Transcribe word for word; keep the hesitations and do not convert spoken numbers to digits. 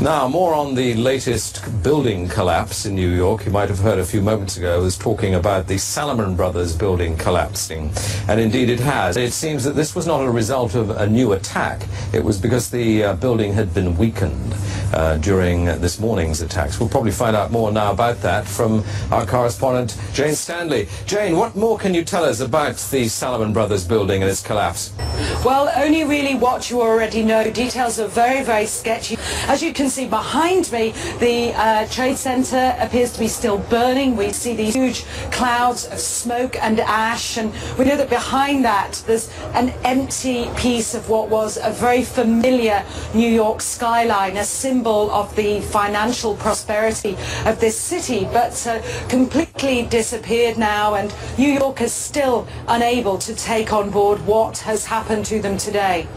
Now, more on the latest building collapse in New York. You might have heard a few moments ago I was talking about the Salomon Brothers building collapsing. And indeed it has. It seems that this was not a result of a new attack. It was because the uh, building had been weakened uh, during this morning's attacks. We'll probably find out more now about that from our correspondent, Jane Stanley. Jane, what more can you tell us about the Salomon Brothers building and its collapse? Well, only really what you already know. Details are very, very sketchy. As you can see behind me, the uh, Trade Center appears to be still burning. We see these huge clouds of smoke and ash, and we know that behind that there's an empty piece of what was a very familiar New York skyline, a symbol of the financial prosperity of this city, but uh, completely disappeared now, and New York is still unable to take on board what has happened to them today.